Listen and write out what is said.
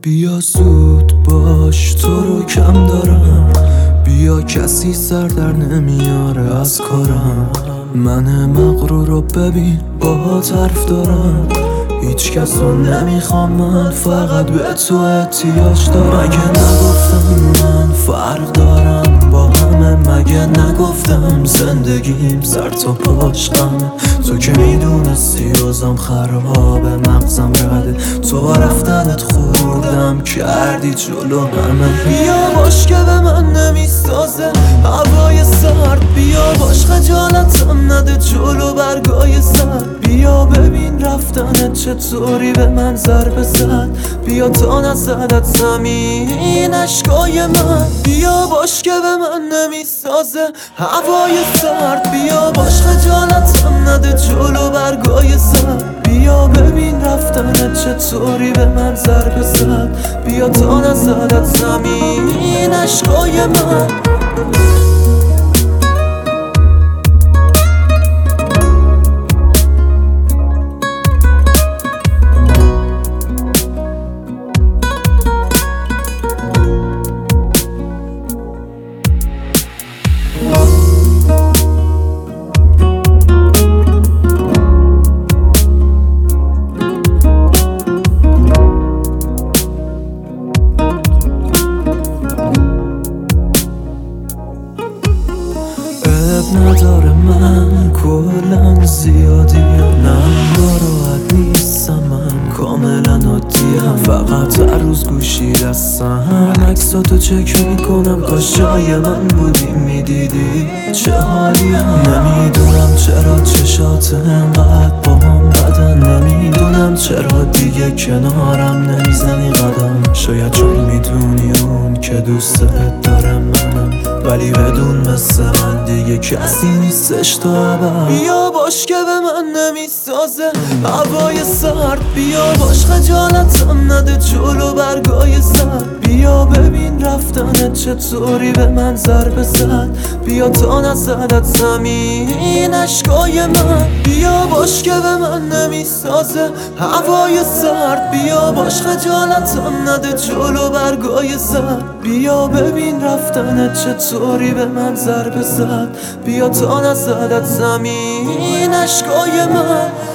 بیا زود باش، تو رو کم دارم. بیا کسی سر در نمیاره از کارم. من مغرور رو ببین با حرف دارم. هیچ کس رو نمیخوام، من فقط به تو احتیاج دارم. مگه نگفتم من فرق دارم با همه؟ مگه نگفتم زندگیم سر تا پاش غمه؟ تو که میدونستی روزم خرابه، مغزم رده. تو با رفتنت خوردم کردی جلو همه. بیا باش که به من نمیسازه هوای سرد. بیا باش خجالتم نده جلو برگای سرد. بیا ببین رفتنت چطوری به من ضربه زد. بیا تا نزدت زمین اشکای من. بیا باش که به من نمیسازه هوای سرد. بیا باش خجالتم نده جلو برگای سرد. بیا ببین رفتنت چطوری به من ضربه زد. بیا تا نزدت زمین اشکای من. نداره من کلن زیادیم، نه ناراحت نیستم، من کاملا عادیم. فقط هر روز گوشی دستم عکساتو چک میکنم. کاش جای من بودی میدیدی چه حالیم. نمیدونم چرا چشات انقدر با هم بدن. نمیدونم چرا دیگه کنارم نمیزنی قدم. شاید چون میدونی اون که دوستت داره منم، ولی بدون مثل من دیگه کسی نیستش تا ابد. بیا باش که به من نمیسازه هوای سرد. بیا باش خجالتم نده جلو برگای سرد. بیا ببین رفتنت چطوری به من ضربه زد. بیا تا نزدت زمین اشکای من. بیا باش که به من نمیسازه هوای سرد. بیا باش خجالتم نده جلو برگای سرد. بیا ببین رفتنت چطوری به من ضربه زد. بیا تا نزدت زمین اشکای من.